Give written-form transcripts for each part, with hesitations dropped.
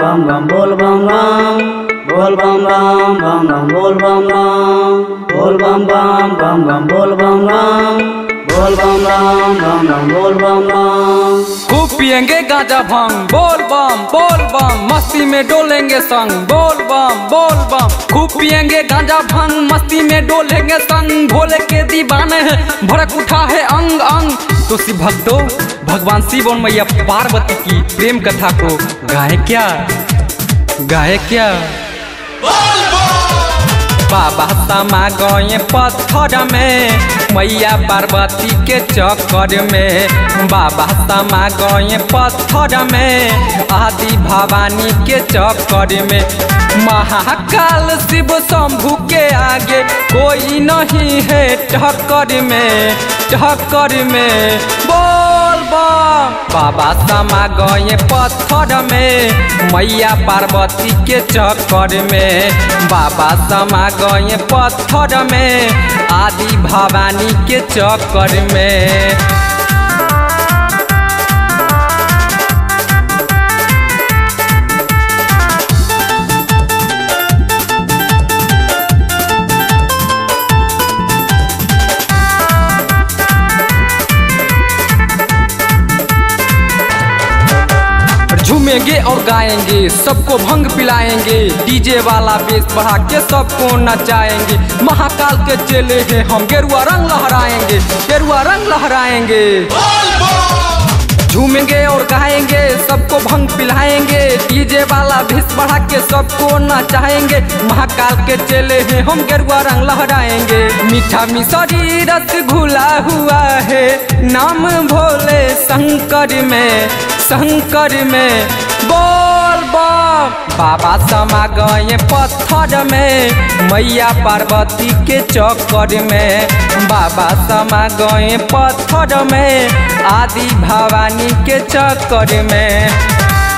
bam bam bol bam bam bol bam bam bol bam bam। खूब पियेंगे गांजा भांग बोल बम मस्ती में डोलेंगे संग बोल बम खूब पियेंगे गांजा भांग मस्ती में डोलेंगे संग भोले के दीवाने हैं भड़क उठा है अंग अंग। तो शिव भक्तों भगवान शिव और मैया पार्वती की प्रेम कथा को गाए क्या बाबा समा गए पत्थर में मैया पार्वती के चक्कर में। बाबा समा गए पत्थर में आदि भवानी के चक्कर में। महाकाल शिव शंभू के आगे कोई नहीं है टक्कर में बोल बम। बाबा समा गए पत्थर में मैया पार्वती के चक्कर में। बाबा समा गए पत्थर में आदि भवानी के चक्कर में। झूमेंगे और गाएंगे सबको भंग पिलाएंगे डीजे वाला बेस बढ़ा के सबको नचाएंगे। महाकाल के चेले हैं हम गेरुआ रंग लहराएंगे। झूमेंगे और गाएंगे सबको भंग पिलाएंगे डीजे वाला भेस बढ़ा के सबको नचाएंगे। महाकाल के चेले हैं हम गेरुआ रंग लहराएंगे। मीठा मिसरी रस घुला हुआ है नाम भोले शंकर में बोल बम। बाबा समा गए पत्थर में मैया पार्वती के चक्कर में। बाबा समा गए पत्थर में आदि भवानी के चक्कर में।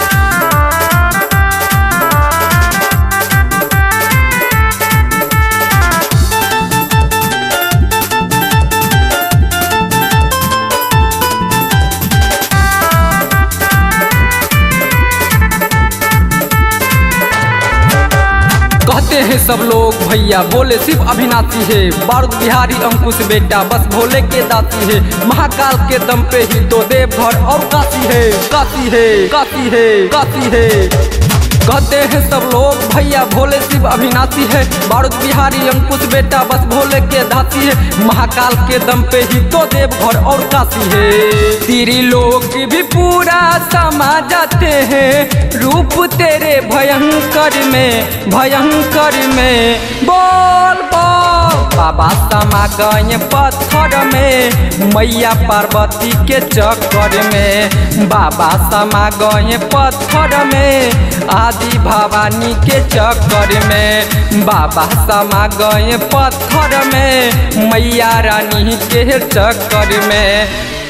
कहते हैं सब लोग भैया बोले शिव अविनाशी है। बारूद बिहारी अंकुश बेटा बस भोले के दासी है। महाकाल के दम पे ही तो देवघर और काशी है। कहते हैं सब लोग भैया भोले शिव अविनाशी है। बारूद बिहारी अंकुश बेटा बस भोले के दासी है। महाकाल के दम पे ही तो देवघर और काशी है। तेरी लोग भी पूरा समा जाते हैं रूप तेरे भयंकर में बोल बम। बाबा समा गए पत्थर में मैया पार्वती के चक्कर में। बाबा समा गए पत्थर में आदि भवानी के चक्कर में। बाबा समा गए पत्थर में मैया रानी के चक्कर में।